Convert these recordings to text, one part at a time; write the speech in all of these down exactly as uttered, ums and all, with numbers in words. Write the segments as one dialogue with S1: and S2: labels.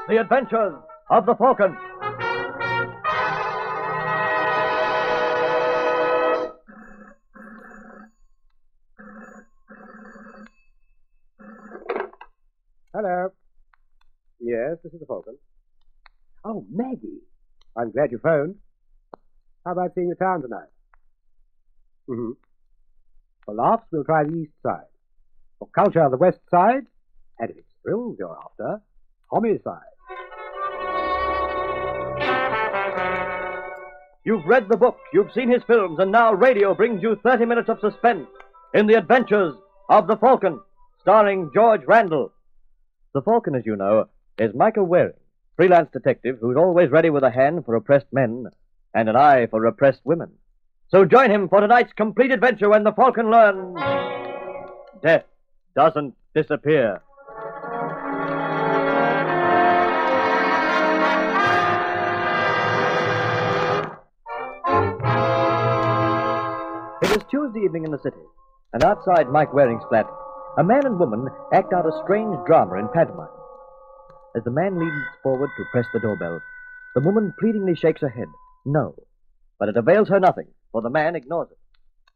S1: The Adventures of the Falcon.
S2: Hello. Yes, this is the Falcon. Oh, Maggie. I'm glad you phoned. How about seeing the town tonight? Mm-hmm. For laughs, we'll try the east side. For culture, the west side. And if it's thrills you're after, homicide.
S1: You've read the book, you've seen his films, and now radio brings you thirty minutes of suspense in The Adventures of the Falcon, starring George Randall. The Falcon, as you know, is Michael Waring, freelance detective who's always ready with a hand for oppressed men and an eye for repressed women. So join him for tonight's complete adventure when the Falcon learns death doesn't disappear. It is Tuesday evening in the city, and outside Mike Waring's flat, a man and woman act out a strange drama in pantomime. As the man leans forward to press the doorbell, the woman pleadingly shakes her head. No. But it avails her nothing, for the man ignores it.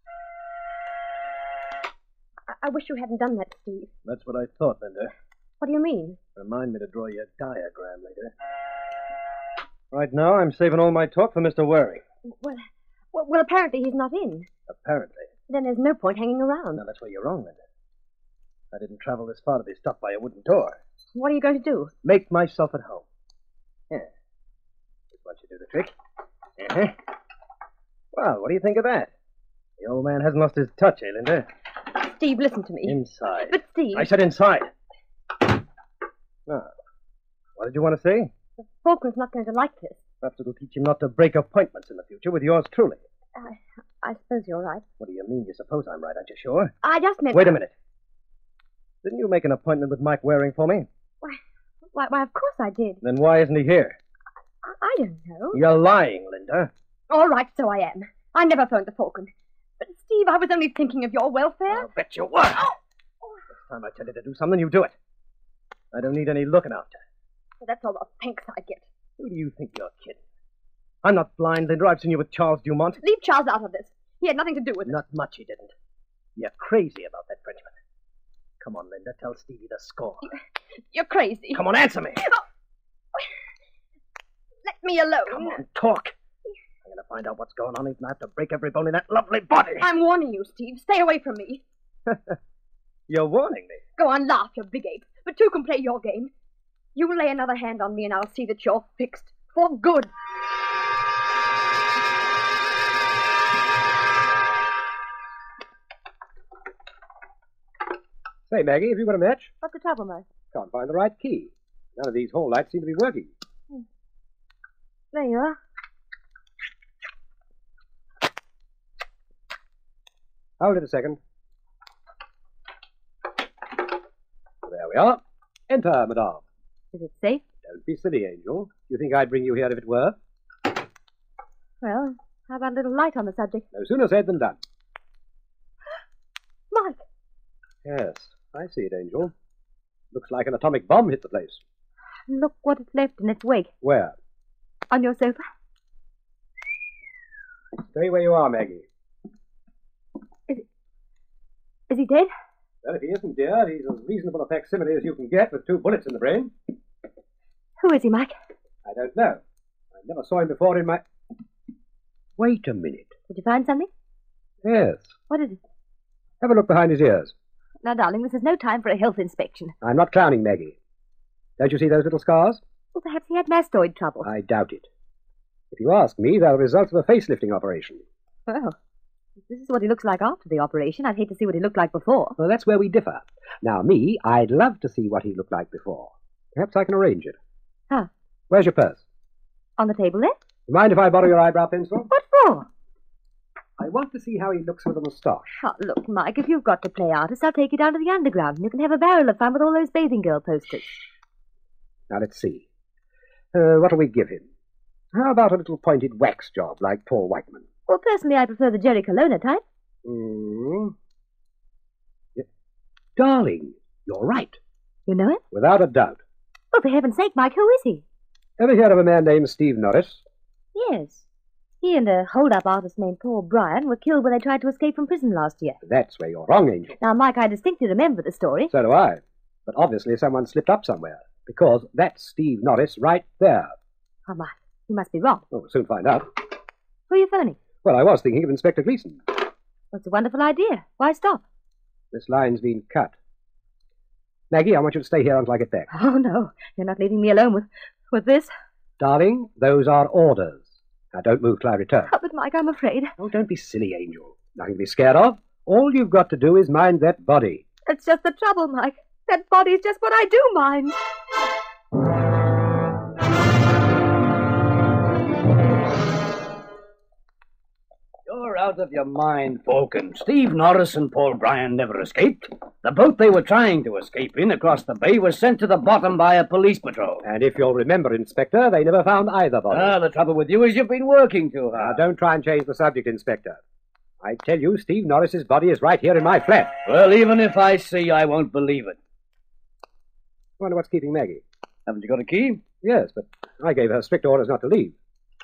S3: I, I wish you hadn't done that, Steve.
S4: That's what I thought, Linda.
S3: What do you mean?
S4: Remind me to draw you a diagram later. Right now, I'm saving all my talk for Mister Waring.
S3: Well, well, well, apparently he's not in.
S4: Apparently.
S3: Then there's no point hanging around.
S4: Now, that's where you're wrong, Linda. I didn't travel this far to be stopped by a wooden door.
S3: What are you going to do?
S4: Make myself at home. Here. Just want you to do the trick. Uh-huh. Well, what do you think of that? The old man hasn't lost his touch, eh, Linda?
S3: Steve, listen to me.
S4: Inside.
S3: But, Steve...
S4: I said inside. Now, what did you want to say?
S3: The Falcon's not going to like this.
S4: Perhaps it'll teach him not to break appointments in the future with yours truly.
S3: I, I suppose you're right.
S4: What do you mean you suppose I'm right? Aren't you sure?
S3: I just meant...
S4: Wait a minute. Didn't you make an appointment with Mike Waring for me?
S3: Why, why, why of course I did.
S4: Then why isn't he here?
S3: I, I don't know.
S4: You're lying, Linda.
S3: All right, so I am. I never phoned the Falcon. But, Steve, I was only thinking of your welfare.
S4: I'll bet you were. Oh. Next time I tell you to do something, you do it. I don't need any looking after.
S3: Well, that's all the thanks I get.
S4: Who do you think you're kidding? I'm not blind, Linda. I've seen you with Charles Dumont.
S3: Leave Charles out of this. He had nothing to do with it.
S4: Not much he didn't. You're crazy about that Frenchman. Come on, Linda. Tell Stevie the score.
S3: You're crazy.
S4: Come on, answer me.
S3: Oh. Let me alone.
S4: Come on, talk. I'm going to find out what's going on, even I have to break every bone in that lovely body.
S3: I'm warning you, Steve. Stay away from me.
S4: You're warning me?
S3: Go on, laugh, you big ape. But two can play your game. You lay another hand on me and I'll see that you're fixed. For good.
S2: Say, Maggie, have you got a match?
S3: What's the trouble, Mike?
S2: Can't find the right key. None of these hall lights seem to be working.
S3: Hmm. There you are.
S2: Hold it a second. There we are. Enter, madame.
S3: Is it safe?
S2: Don't be silly, Angel. Do you think I'd bring you here if it were?
S3: Well, how about a little light on the subject?
S2: No sooner said than done.
S3: Mike!
S2: Yes, I see it, Angel. Looks like an atomic bomb hit the place.
S3: Look what it's left in its wake.
S2: Where?
S3: On your sofa.
S2: Stay where you are, Maggie.
S3: Is, is he dead?
S2: Well, if he isn't, dear, he's as reasonable a facsimile as you can get with two bullets in the brain.
S3: Who is he, Mike?
S2: I don't know. I never saw him before in my... Wait a minute.
S3: Did you find something?
S2: Yes.
S3: What is it?
S2: Have a look behind his ears.
S3: Now, darling, this is no time for a health inspection.
S2: I'm not clowning, Maggie. Don't you see those little scars?
S3: Well, perhaps he had mastoid trouble.
S2: I doubt it. If you ask me, they're the result of a facelifting operation.
S3: Well, if this is what he looks like after the operation, I'd hate to see what he looked like before.
S2: Well, that's where we differ. Now, me, I'd love to see what he looked like before. Perhaps I can arrange it.
S3: Huh?
S2: Where's your purse?
S3: On the table there?
S2: You mind if I borrow your eyebrow pencil?
S3: What for?
S2: I want to see how he looks with a moustache.
S3: Oh, look, Mike, if you've got to play artist, I'll take you down to the underground and you can have a barrel of fun with all those bathing girl posters.
S2: Now, let's see. Uh, what'll we give him? How about a little pointed wax job like Paul Whiteman?
S3: Well, personally, I prefer the Jerry Colonna type.
S2: Mm. Yeah. Darling, you're right.
S3: You know it?
S2: Without a doubt.
S5: Oh, for heaven's sake, Mike, who is he?
S2: Ever hear of a man named Steve Norris?
S5: Yes. He and a hold-up artist named Paul Bryan were killed when they tried to escape from prison last year.
S2: That's where you're wrong, Angel.
S5: Now, Mike, I distinctly remember the story.
S2: So do I. But obviously someone slipped up somewhere, because that's Steve Norris right there.
S5: Oh, Mike, you must be wrong.
S2: Oh, we'll soon find out.
S5: Who are you phoning?
S2: Well, I was thinking of Inspector Gleason.
S5: That's a wonderful idea. Why stop?
S2: This line's been cut. Maggie, I want you to stay here until I get back.
S5: Oh, no. You're not leaving me alone with, with this.
S2: Darling, those are orders. Now, don't move till I return.
S5: Oh, but, Mike, I'm afraid.
S2: Oh, don't be silly, Angel. Nothing to be scared of. All you've got to do is mind that body.
S5: That's just the trouble, Mike. That body's just what I do mind.
S6: You're out of your mind, Falcon. Steve Norris and Paul Bryan never escaped. The boat they were trying to escape in across the bay was sent to the bottom by a police patrol.
S2: And if you'll remember, Inspector, they never found either body.
S6: Ah, the trouble with you is you've been working too
S2: Now,
S6: hard.
S2: don't try and change the subject, Inspector. I tell you, Steve Norris's body is right here in my flat.
S6: Well, even if I see, I won't believe it.
S2: Wonder what's keeping Maggie.
S6: Haven't you got a key?
S2: Yes, but I gave her strict orders not to leave.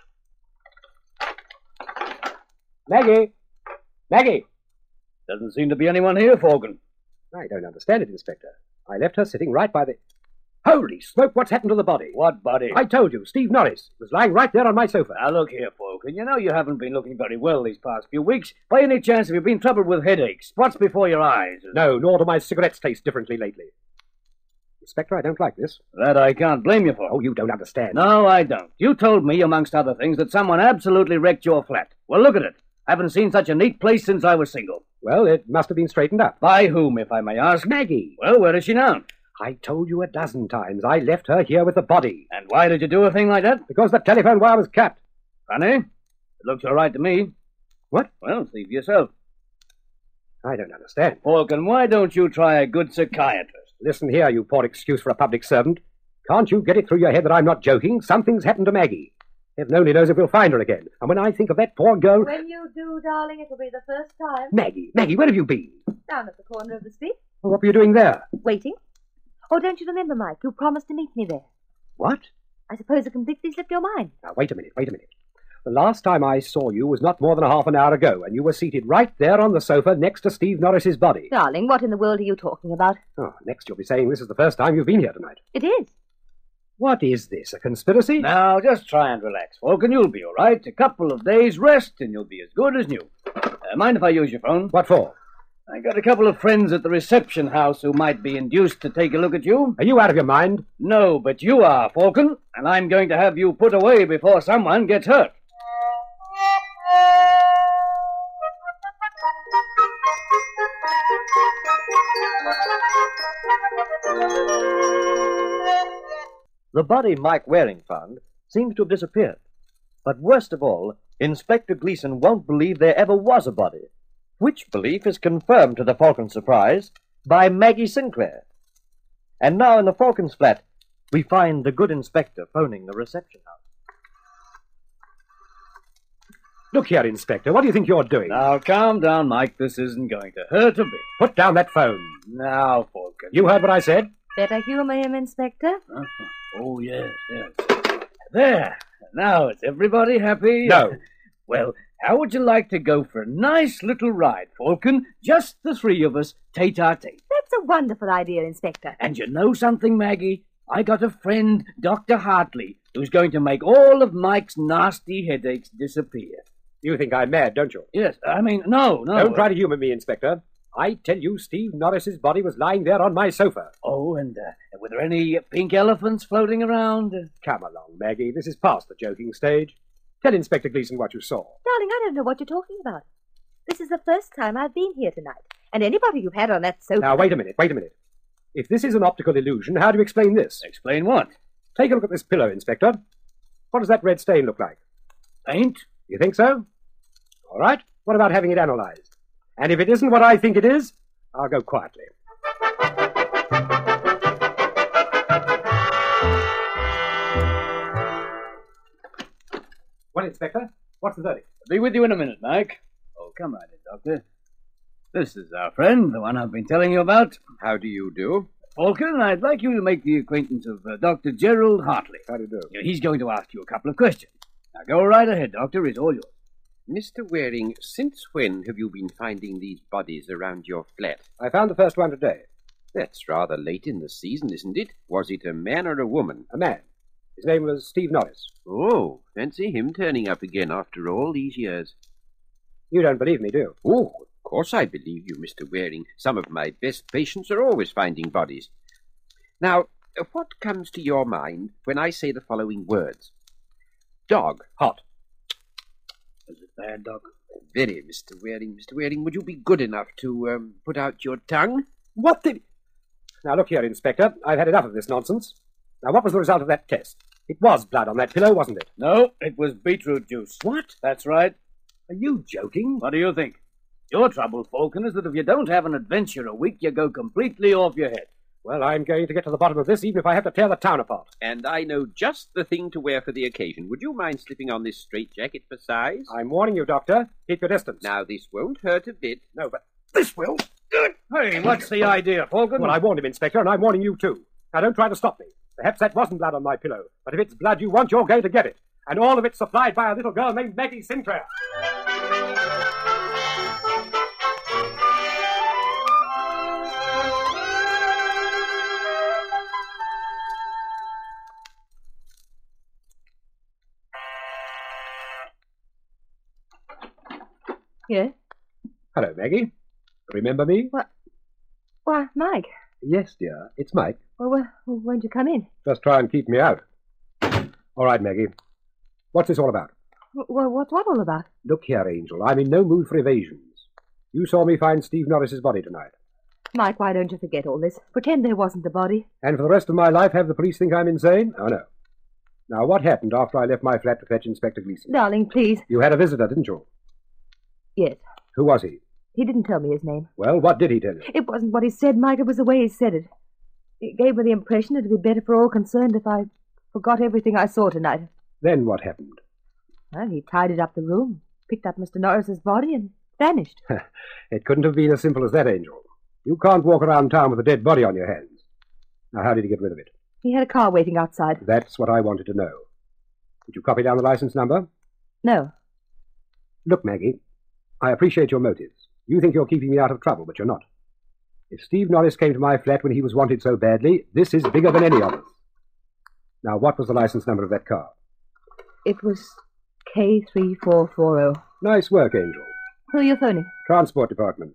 S2: Maggie! Maggie!
S6: Doesn't seem to be anyone here, Falcon.
S2: I don't understand it, Inspector. I left her sitting right by the... Holy smoke, what's happened to the body?
S6: What body?
S2: I told you, Steve Norris was lying right there on my sofa.
S6: Now, look here, Falcon. You know you haven't been looking very well these past few weeks. By any chance have you been troubled with headaches, spots before your eyes?
S2: No, nor do my cigarettes taste differently lately. Inspector, I don't like this.
S6: That I can't blame you for.
S2: Oh, you don't understand.
S6: No, I don't. You told me, amongst other things, that someone absolutely wrecked your flat. Well, look at it. I haven't seen such a neat place since I was single.
S2: Well, it must have been straightened up.
S6: By whom, if I may ask?
S2: Maggie!
S6: Well, where is she now?
S2: I told you a dozen times I left her here with the body.
S6: And why did you do a thing like that?
S2: Because the telephone wire was cut.
S6: Funny. It looks all right to me.
S2: What?
S6: Well, see for yourself.
S2: I don't understand.
S6: Falcon, why don't you try a good psychiatrist?
S2: Listen here, you poor excuse for a public servant. Can't you get it through your head that I'm not joking? Something's happened to Maggie. Heaven only knows if we'll find her again. And when I think of that poor girl...
S5: When you do, darling, it'll be the first time.
S2: Maggie, Maggie, where have you been?
S5: Down at the corner of the street.
S2: Well, what were you doing there?
S5: Waiting. Oh, don't you remember, Mike? You promised to meet me there.
S2: What?
S5: I suppose it completely slipped your mind.
S2: Now, wait a minute, wait a minute. The last time I saw you was not more than a half an hour ago, and you were seated right there on the sofa next to Steve Norris's body.
S5: Darling, what in the world are you talking about?
S2: Oh, next you'll be saying this is the first time you've been here tonight.
S5: It is.
S2: What is this, a conspiracy?
S6: Now, just try and relax, Falcon. You'll be all right. A couple of days rest, and you'll be as good as new. Uh, mind if I use your phone?
S2: What for?
S6: I got a couple of friends at the reception house who might be induced to take a look at you.
S2: Are you out of your mind?
S6: No, but you are, Falcon, and I'm going to have you put away before someone gets hurt.
S1: The body Mike Waring found seems to have disappeared. But worst of all, Inspector Gleason won't believe there ever was a body, which belief is confirmed to the Falcon's surprise by Maggie Sinclair. And now in the Falcon's flat, we find the good inspector phoning the reception house.
S2: Look here, Inspector, what do you think you're doing?
S6: Now, calm down, Mike. This isn't going to hurt a bit.
S2: Put down that phone.
S6: Now, Falcon.
S2: You heard what I said?
S5: Better humor him, Inspector.
S6: Uh-huh. Oh, yes, yes. There. Now, is everybody happy?
S2: No.
S6: Well, how would you like to go for a nice little ride, Falcon? Just the three of us, tete-a-tete.
S5: That's a wonderful idea, Inspector.
S6: And you know something, Maggie? I got a friend, Doctor Hartley, who's going to make all of Mike's nasty headaches disappear.
S2: You think I'm mad, don't you?
S6: Yes, I mean, no, no.
S2: Don't try to humor me, Inspector. I tell you, Steve Norris's body was lying there on my sofa.
S6: Oh, and uh, were there any pink elephants floating around?
S2: Come along, Maggie. This is past the joking stage. Tell Inspector Gleason what you saw.
S5: Darling, I don't know what you're talking about. This is the first time I've been here tonight. And anybody you've had on that sofa...
S2: Now, wait a minute, wait a minute. If this is an optical illusion, how do you explain this?
S6: Explain what?
S2: Take a look at this pillow, Inspector. What does that red stain look like?
S6: Paint?
S2: You think so? All right. What about having it analyzed? And if it isn't what I think it is, I'll go quietly. Well, Inspector, what's the verdict?
S6: I'll be with you in a minute, Mike. Oh, come right in, Doctor. This is our friend, the one I've been telling you about.
S7: How do you do?
S6: Falcon, I'd like you to make the acquaintance of uh, Doctor Gerald Hartley.
S2: How do you do?
S6: Uh, He's going to ask you a couple of questions. Now, go right ahead, Doctor. It's all yours.
S7: Mister Waring, since when have you been finding these bodies around your flat?
S2: I found the first one today.
S7: That's rather late in the season, isn't it? Was it a man or a woman?
S2: A man. His name was Steve Norris.
S7: Oh, fancy him turning up again after all these years.
S2: You don't believe me, do you?
S7: Oh, of course I believe you, Mister Waring. Some of my best patients are always finding bodies. Now, what comes to your mind when I say the following words? Dog.
S2: Hot.
S6: Is it bad, Doc?
S7: Very, Mister Waring. Mister Waring, would you be good enough to um, put out your tongue?
S2: What the... Now, look here, Inspector. I've had enough of this nonsense. Now, what was the result of that test? It was blood on that pillow, wasn't it?
S6: No, it was beetroot juice.
S2: What?
S6: That's right.
S2: Are you joking?
S6: What do you think? Your trouble, Falcon, is that if you don't have an adventure a week, you go completely off your head.
S2: Well, I'm going to get to the bottom of this, even if I have to tear the town apart.
S7: And I know just the thing to wear for the occasion. Would you mind slipping on this straitjacket for size?
S2: I'm warning you, Doctor. Keep your distance.
S7: Now, this won't hurt a bit.
S2: No, but this will.
S6: Hey, what's the idea, Falcon?
S2: Well, I warned him, Inspector, and I'm warning you, too. Now, don't try to stop me. Perhaps that wasn't blood on my pillow, but if it's blood you want, you're going to get it. And all of it supplied by a little girl named Maggie Sinclair.
S5: Yes?
S2: Hello, Maggie. Remember me?
S5: What? Why, Mike.
S2: Yes, dear. It's Mike.
S5: Well, well, when'd you come in?
S2: Just try and keep me out. All right, Maggie. What's this all about?
S5: Well, what's what all about?
S2: Look here, Angel. I'm in no mood for evasions. You saw me find Steve Norris's body tonight.
S5: Mike, why don't you forget all this? Pretend there wasn't a body.
S2: And for the rest of my life have the police think I'm insane? Oh, no. Now, what happened after I left my flat to fetch Inspector Gleason?
S5: Darling, please.
S2: You had a visitor, didn't you?
S5: Yes.
S2: Who was he?
S5: He didn't tell me his name.
S2: Well, what did he tell you?
S5: It wasn't what he said, Mike. It was the way he said it. It gave me the impression it'd be better for all concerned if I forgot everything I saw tonight.
S2: Then what happened?
S5: Well, he tidied up the room, picked up Mister Norris's body, and vanished.
S2: It couldn't have been as simple as that, Angel. You can't walk around town with a dead body on your hands. Now, how did he get rid of it?
S5: He had a car waiting outside.
S2: That's what I wanted to know. Did you copy down the license number?
S5: No.
S2: Look, Maggie, I appreciate your motives. You think you're keeping me out of trouble, but you're not. If Steve Norris came to my flat when he was wanted so badly, this is bigger than any of us. Now, what was the license number of that car?
S5: It was K three four four zero.
S2: Nice work, Angel.
S5: Who are you phoning?
S2: Transport Department.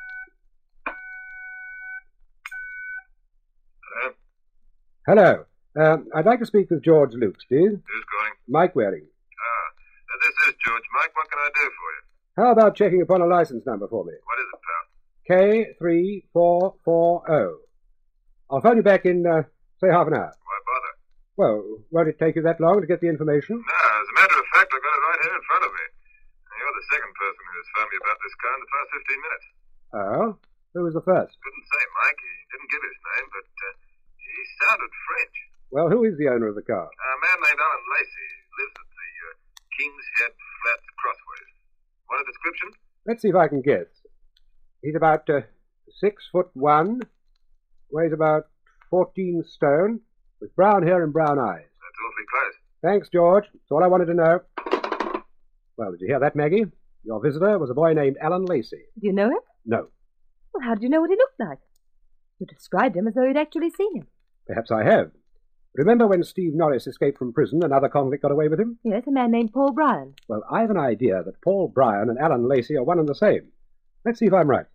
S8: Hello?
S2: Hello. Um, I'd like to speak with George Lukes, please.
S8: Who's calling?
S2: Mike Waring.
S8: Ah, uh, this is George. Mike, what can I do for you?
S2: How about checking upon a license number for me?
S8: What is it, pal?
S2: K three four four zero. I'll phone you back in, uh, say, half an hour.
S8: Why bother?
S2: Well, won't it take you that long to get the information?
S8: No, as a matter of fact, I've got it right here in front of me. And you're the second person who has phoned me about this car in the past fifteen minutes.
S2: Oh? Who was the first?
S8: Couldn't say, Mike. He didn't give his name, but uh, he sounded French.
S2: Well, who is the owner of the car?
S8: A man named Alan Lacey lives at the uh, King's Head Flats Crossways. Want a description?
S2: Let's see if I can guess. He's about uh, six foot one, weighs about fourteen stone, with brown hair and brown eyes.
S8: That's awfully close.
S2: Thanks, George. That's all I wanted to know. Well, did you hear that, Maggie? Your visitor was a boy named Alan Lacey.
S5: Do you know him?
S2: No.
S5: Well, how did you know what he looked like? You described him as though you'd actually seen him.
S2: Perhaps I have. Remember when Steve Norris escaped from prison, another convict got away with him?
S5: Yes, a man named Paul Bryan.
S2: Well, I've an idea that Paul Bryan and Alan Lacey are one and the same. Let's see if I'm right.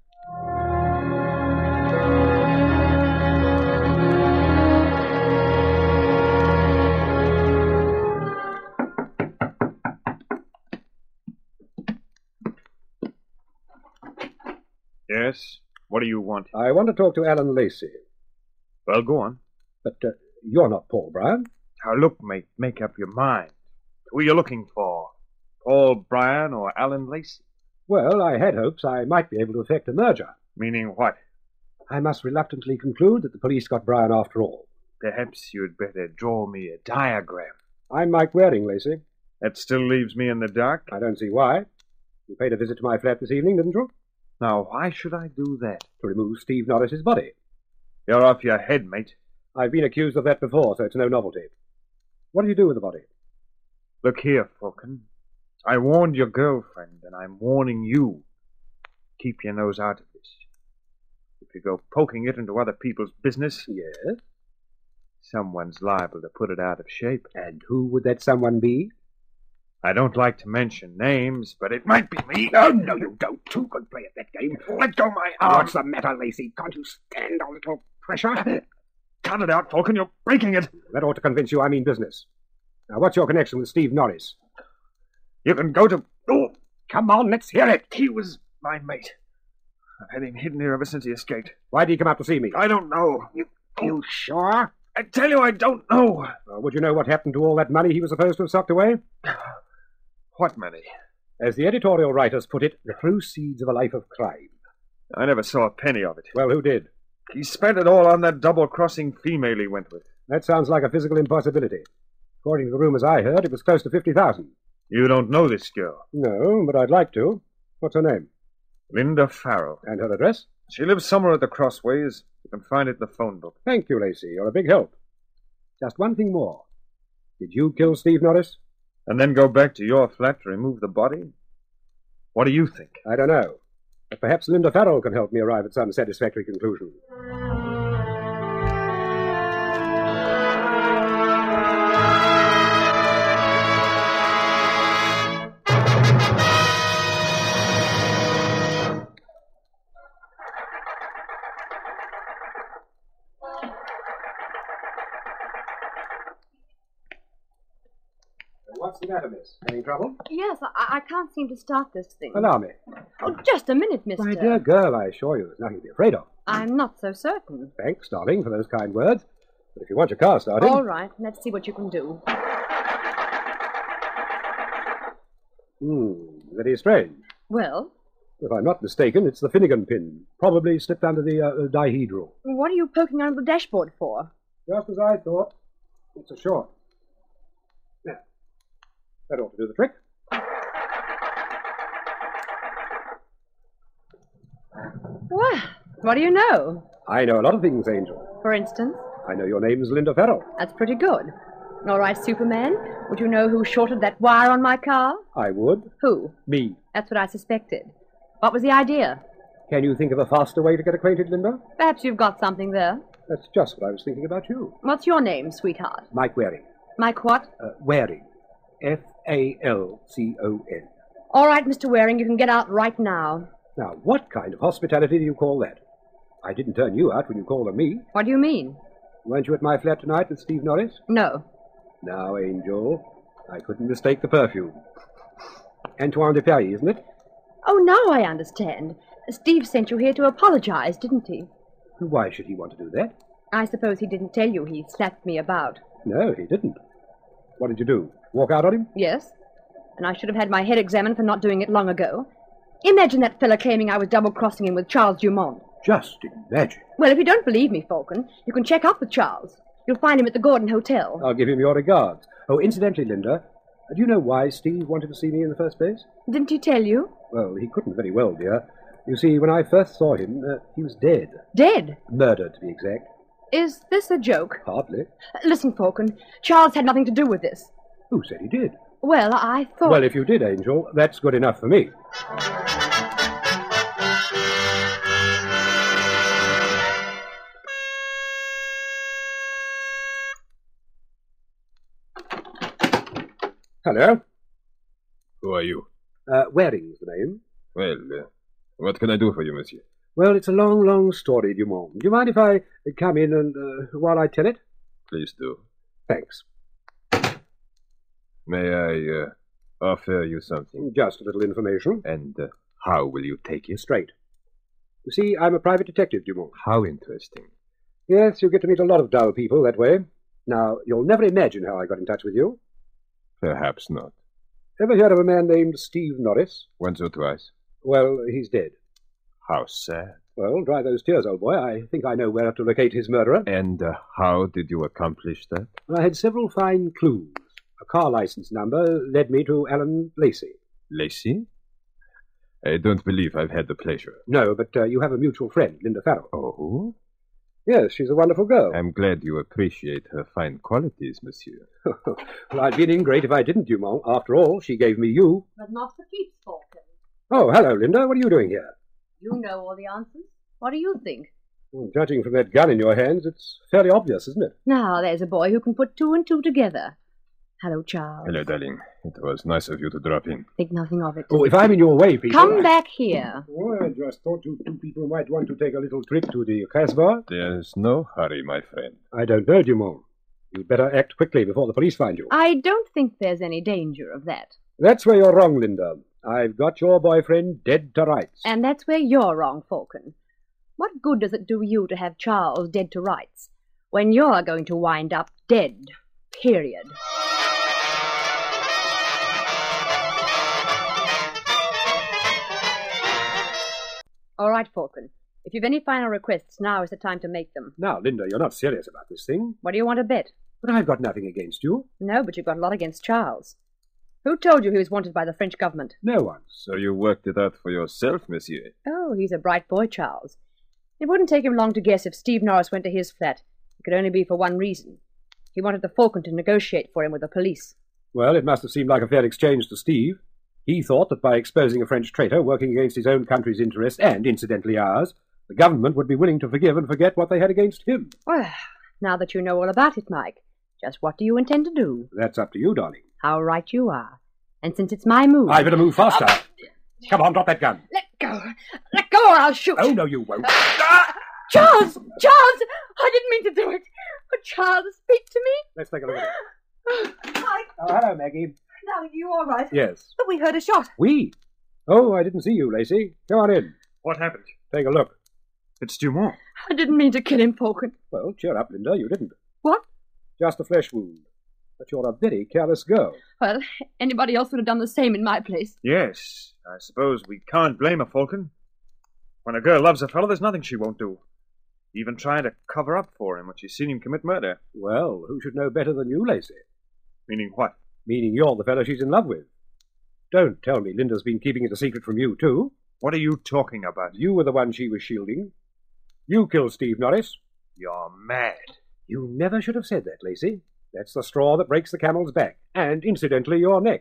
S9: Yes? What do you want?
S2: I want to talk to Alan Lacey.
S9: Well, go on.
S2: But uh, you're not Paul Bryan.
S9: Now, look, mate, make up your mind. Who are you looking for? Paul Bryan or Alan Lacey?
S2: Well, I had hopes I might be able to effect a merger.
S9: Meaning what?
S2: I must reluctantly conclude that the police got Bryan after all.
S9: Perhaps you'd better draw me a diagram.
S2: I'm Mike Waring, Lacey.
S9: That still leaves me in the dark?
S2: I don't see why. You paid a visit to my flat this evening, didn't you?
S9: Now, why should I do that?
S2: To remove Steve Norris's body.
S9: You're off your head, mate.
S2: I've been accused of that before, so it's no novelty. What do you do with the body?
S9: Look here, Falcon. I warned your girlfriend, and I'm warning you. Keep your nose out of this. If you go poking it into other people's business,
S2: Yes?
S9: someone's liable to put it out of shape.
S2: And who would that someone be?
S9: I don't like to mention names, but it might be me.
S2: No, no, you don't. Too good play at that game.
S9: Let go my arm.
S2: What's the matter, Lacey? Can't you stand a little pressure?
S9: Cut it out, Falcon. You're breaking it.
S2: That ought to convince you I mean business. Now, what's your connection with Steve Norris?
S9: You can go to... Oh,
S2: Come on, let's hear it.
S9: he was my mate. I've had him hidden here ever since he escaped.
S2: Why did he come out to see me?
S9: I don't know. You,
S2: You sure?
S9: I tell you, I don't know.
S2: Uh, would you know what happened to all that money he was supposed to have socked away?
S9: What money?
S2: As the editorial writers put it, the proceeds of a life of crime.
S9: I never saw a penny of it.
S2: Well, who did?
S9: He spent it all on that double-crossing female he went with.
S2: That sounds like a physical impossibility. According to the rumors I heard, it was close to fifty thousand.
S9: You don't know this girl.
S2: No, but I'd like to. What's her name?
S9: Linda Farrell.
S2: And her address?
S9: She lives somewhere at the Crossways. You can find it in the phone book.
S2: Thank you, Lacey. You're a big help. Just one thing more. Did you kill Steve Norris?
S9: And then go back to your flat to remove the body? What do you think?
S2: I don't know. But perhaps Linda Farrell can help me arrive at some satisfactory conclusion. What's the matter, miss? Any trouble?
S3: Yes, I, I can't seem to start this thing.
S2: Allow me.
S3: Oh, just a minute, mister.
S2: My dear girl, I assure you there's nothing to be afraid of.
S3: I'm not so certain.
S2: Thanks, darling, for those kind words. But if you want your car started...
S3: All right, let's see what you can do.
S2: Hmm, very strange.
S3: Well,
S2: If I'm not mistaken, it's the Finnegan pin. Probably slipped under the uh, dihedral.
S3: what are you poking under the dashboard for?
S2: Just as I thought. It's a short. Now, that ought to do the trick.
S3: Well, what do you know?
S2: I know a lot of things, Angel.
S3: For instance?
S2: I know your name's Linda Farrell.
S3: That's pretty good. All right, Superman. Would you know who shorted that wire on my car?
S2: I would.
S3: Who?
S2: Me.
S3: That's what I suspected. What was the idea?
S2: Can you think of a faster way to get acquainted, Linda?
S3: Perhaps you've got something there.
S2: That's just what I was thinking about you.
S3: What's your name, sweetheart?
S2: Mike Waring.
S3: Mike what?
S2: Uh, Waring. F A L C O N.
S3: All right, Mister Waring, you can get out right now.
S2: Now, what kind of hospitality do you call that? I didn't turn you out when you called on me.
S3: What do you mean?
S2: Weren't you at my flat tonight with Steve Norris?
S3: No.
S2: Now, Angel, I couldn't mistake the perfume. Antoine de Paris, isn't it?
S3: Oh, now I understand. Steve sent you here to apologize, didn't he?
S2: Why should he want to do that?
S3: I suppose he didn't tell you he slapped me about.
S2: No, he didn't. What did you do? Walk out on him?
S3: Yes. And I should have had my head examined for not doing it long ago. Imagine that fella claiming I was double-crossing him with Charles Dumont.
S2: Just imagine.
S3: Well, if you don't believe me, Falcon, you can check up with Charles. You'll find him at the Gordon Hotel.
S2: I'll give him your regards. Oh, incidentally, Linda, do you know why Steve wanted to see me in the first place?
S3: Didn't he tell you?
S2: Well, he couldn't very well, dear. You see, when I first saw him, uh, he was dead.
S3: Dead?
S2: Murdered, to be exact.
S3: Is this a joke?
S2: Hardly.
S3: Listen, Falcon, Charles had nothing to do with this.
S2: Who said he did?
S3: Well, I thought...
S2: Well, if you did, Angel, that's good enough for me. Hello?
S10: Who are you?
S2: Uh, Waring's the name.
S10: Well, uh, what can I do for you, monsieur?
S2: Well, it's a long, long story, Dumont. Do you mind if I come in and, uh, while I tell it?
S10: Please do.
S2: Thanks.
S10: May I uh, offer you something?
S2: Just a little information.
S10: And uh, how will you take it?
S2: Straight. You see, I'm a private detective, Dumont.
S10: How interesting.
S2: Yes, you get to meet a lot of dull people that way. Now, you'll never imagine how I got in touch with you.
S10: Perhaps not.
S2: Ever heard of a man named Steve Norris?
S10: Once or twice.
S2: Well, he's dead.
S10: How sad.
S2: Well, dry those tears, old boy. I think I know where to locate his murderer.
S10: And uh, how did you accomplish that?
S2: I had several fine clues. A car license number led me to Alan Lacey.
S10: Lacey? I don't believe I've had the pleasure.
S2: No, but uh, you have a mutual friend, Linda Farrell.
S10: Oh?
S2: Yes, she's a wonderful girl.
S10: I'm glad you appreciate her fine qualities, monsieur.
S2: Well, I'd be an ingrate if I didn't, Dumont. After all, she gave me you.
S11: But not for keeps, Falcon.
S2: Oh, hello, Linda. What are you doing here?
S11: You know all the answers. What do you think?
S2: Well, judging from that gun in your hands, it's fairly obvious, isn't it?
S11: Now, there's a boy who can put two and two together. Hello, Charles.
S10: Hello, darling. It was nice of you to drop in.
S11: Think nothing of it.
S2: Oh, if I'm in your way, people...
S11: Come
S2: I...
S11: back here.
S2: Oh, I just thought you two people might want to take a little trip to the Casbah.
S10: There's no hurry, my friend.
S2: I don't know, Dumont. You'd better act quickly before the police find you.
S11: I don't think there's any danger of that.
S2: That's where you're wrong, Linda. I've got your boyfriend dead to rights.
S11: And that's where you're wrong, Falcon. What good does it do you to have Charles dead to rights when you're going to wind up dead? Period. All right, Falcon. If you've any final requests, now is the time to make them.
S2: Now, Linda, you're not serious about this thing.
S11: What do you want to bet?
S2: But I've got nothing against you.
S11: No, but you've got a lot against Charles. Who told you he was wanted by the French government?
S2: No one.
S10: So you worked it out for yourself, monsieur?
S11: Oh, he's a bright boy, Charles. It wouldn't take him long to guess if Steve Norris went to his flat. It could only be for one reason. He wanted the Falcon to negotiate for him with the police.
S2: Well, it must have seemed like a fair exchange to Steve. He thought that by exposing a French traitor working against his own country's interests, and incidentally ours, the government would be willing to forgive and forget what they had against him.
S11: Well, now that you know all about it, Mike, just what do you intend to do?
S2: That's up to you, darling.
S11: How right you are. And since it's my move...
S2: I better move faster. Oh. Come on, drop that gun.
S11: Let go. Let go or I'll shoot.
S2: Oh, no, you won't.
S11: Ah! Charles! Charles! I didn't mean to do it. But Charles, speak to me.
S2: Let's take a look at it.
S5: Mike!
S2: Oh, hello, Maggie.
S5: Now, you all right?
S2: Yes.
S5: But we heard a shot.
S2: We? Oh, I didn't see you, Lacey. Come on in.
S9: What happened?
S2: Take a look.
S9: It's Dumont.
S11: I didn't mean to kill him, Falcon.
S2: Well, cheer up, Linda. You didn't.
S11: What?
S2: Just a flesh wound. But you're a very careless girl.
S11: Well, anybody else would have done the same in my place.
S9: Yes, I suppose we can't blame her, Falcon. When a girl loves a fellow, there's nothing she won't do. Even trying to cover up for him when she's seen him commit murder.
S2: Well, who should know better than you, Lacey?
S9: Meaning what?
S2: Meaning you're the fellow she's in love with. Don't tell me Linda's been keeping it a secret from you, too.
S9: What are you talking about?
S2: You were the one she was shielding. You killed Steve Norris.
S9: You're mad.
S2: You never should have said that, Lacey. That's the straw that breaks the camel's back. And, incidentally, your neck.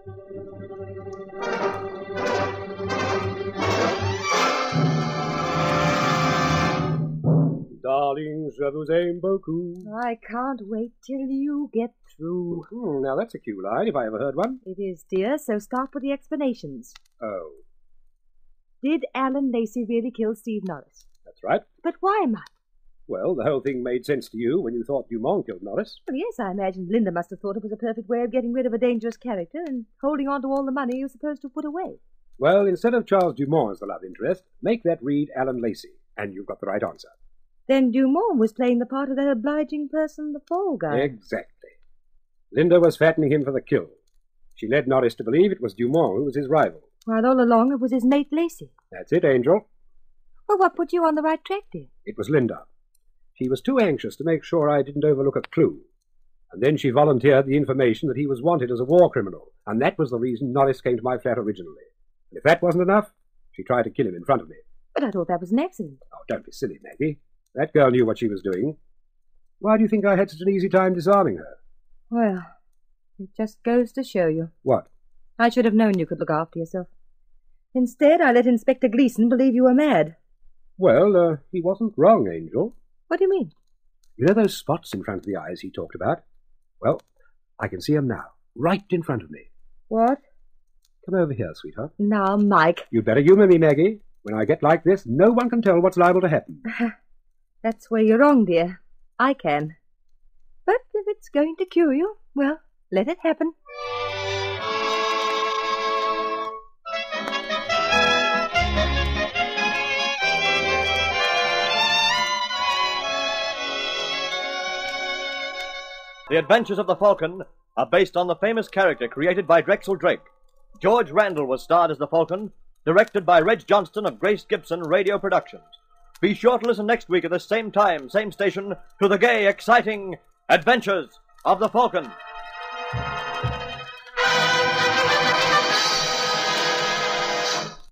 S2: Darling, je vous aime beaucoup.
S5: I can't wait till you get through.
S2: Hmm, now, that's a cue line, if I ever heard one.
S5: It is, dear, so start with the explanations.
S2: Oh.
S5: Did Alan Lacey really kill Steve Norris?
S2: That's right.
S5: But why, Mike?
S2: Well, the whole thing made sense to you when you thought Dumont killed Norris.
S5: Well, yes, I imagine Linda must have thought it was a perfect way of getting rid of a dangerous character and holding on to all the money he was supposed to put away.
S2: Well, instead of Charles Dumont as the love interest, make that read Alan Lacey, and you've got the right answer.
S5: Then Dumont was playing the part of that obliging person, the fall guy.
S2: Exactly. Linda was fattening him for the kill. She led Norris to believe it was Dumont who was his rival.
S5: While all along it was his mate Lacey.
S2: That's it, Angel.
S5: Well, what put you on the right track, dear?
S2: It was Linda. She was too anxious to make sure I didn't overlook a clue. And then she volunteered the information that he was wanted as a war criminal, and that was the reason Norris came to my flat originally. And if that wasn't enough, she tried to kill him in front of me.
S5: But I thought that was an accident.
S2: Oh, don't be silly, Maggie. That girl knew what she was doing. Why do you think I had such an easy time disarming her?
S5: Well, it just goes to show you.
S2: What?
S5: I should have known you could look after yourself. Instead, I let Inspector Gleason believe you were mad.
S2: Well, uh, he wasn't wrong, Angel.
S5: What do you mean?
S2: You know those spots in front of the eyes he talked about? Well, I can see 'em now, right in front of me.
S5: What?
S2: Come over here, sweetheart.
S5: Now, Mike.
S2: You'd better humour me, Maggie. When I get like this, no one can tell what's liable to happen.
S5: That's where you're wrong, dear. I can. But if it's going to cure you, well, let it happen.
S1: The Adventures of the Falcon are based on the famous character created by Drexel Drake. George Randall was starred as the Falcon, directed by Reg Johnston of Grace Gibson Radio Productions. Be sure to listen next week at the same time, same station, to the gay, exciting Adventures of the Falcon.